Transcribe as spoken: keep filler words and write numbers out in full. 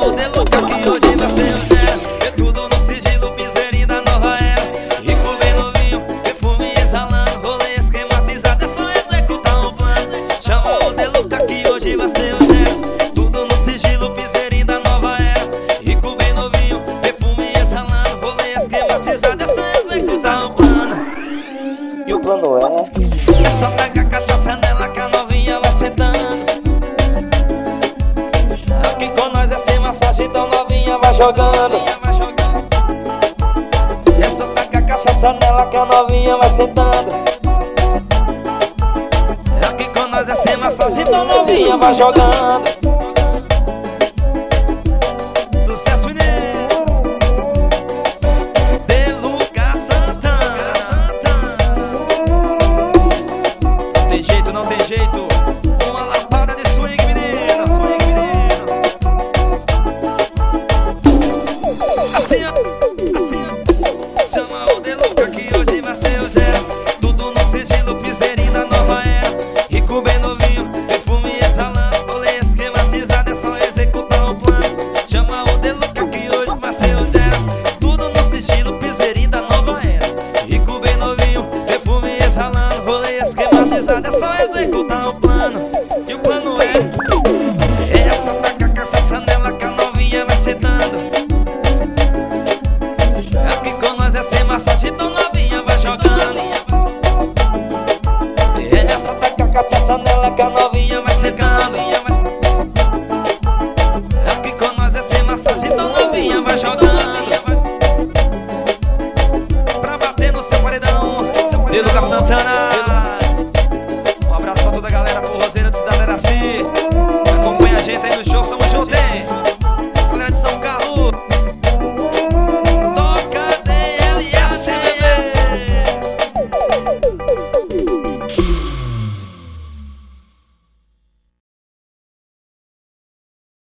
o Deluca que hoje vai ser o zero. É tudo no sigilo, piseirinho da nova era. Rico bem novinho, perfume exalando. Rolê esquematizado, é só executar um plano. Chama o Deluca que hoje vai ser o zero. Tudo no sigilo, piseirinho da nova era. Rico bem novinho, perfume exalando. Rolê esquematizado, é só executar um plano. E o plano é? É só pegar cachaça nela que a novinha vai sentando. Aqui com nós é sem massagem, então novinha vai jogando. É só pegar cachaça nela que a novinha vai sentando. Aqui com nós é sem massagem, então novinha vai jogando. Sucesso mineiro, Deluca Santana. Não tem jeito, não tem jeito. Uma lapada de swing, menina, swing, menina. Assim, ó, assim, ó. Chama o Deluca que hoje vai ser o zero. Tudo no sigilo, piseirinho da nova era. Rico bem novinho, perfume exalando. Rolê esquematizado, é só executar o plano. Chama o Deluca que hoje vai ser o zero. Tudo no sigilo, piseirinho da nova era. Rico bem novinho, perfume exalando. Rolê esquematizado, é só executar o plano. E o plano é, é só tacar cachaça nela que a novinha vai sentando. Aqui com nós é sem massagem, então novinha vai jogando. É só tacar cachaça nela que a novinha vai secando. Aqui com nós é sem massagem, então novinha vai jogando. Pra bater no seu paredão, Deluca Santana.